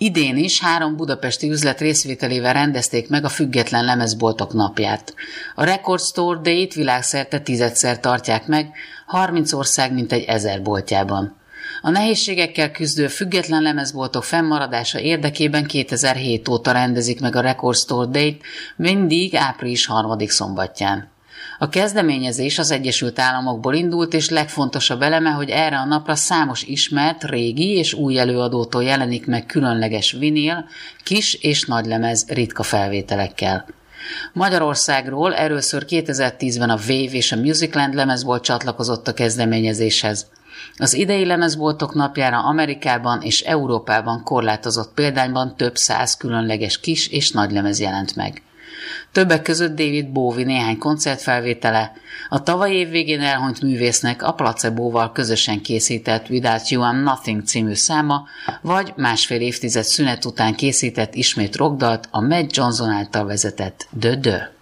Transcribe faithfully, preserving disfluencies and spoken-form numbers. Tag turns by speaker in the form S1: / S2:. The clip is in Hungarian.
S1: Idén is három budapesti üzlet részvételével rendezték meg a Független Lemezboltok napját. A Record Store Day-t világszerte tizedszer tartják meg, harminc ország mintegy ezer boltjában. A nehézségekkel küzdő független lemezboltok fennmaradása érdekében kétezer-hét óta rendezik meg a Record Store Day-t, mindig április harmadik szombatján. A kezdeményezés az Egyesült Államokból indult, és legfontosabb eleme, hogy erre a napra számos ismert, régi és új előadótól jelenik meg különleges vinil, kis és nagylemez ritka felvételekkel. Magyarországról először kétezer-tízben a Wave és a Musicland lemezbolt csatlakozott a kezdeményezéshez. Az idei lemezboltok napjára Amerikában és Európában korlátozott példányban több száz különleges kis és nagylemez jelent meg. Többek között David Bowie néhány koncertfelvétele, a tavaly év végén elhunyt művésznek a Placebóval közösen készített Without You I'm Nothing című száma, vagy másfél évtized szünet után készített ismét rockdalt a Matt Johnson által vezetett The The.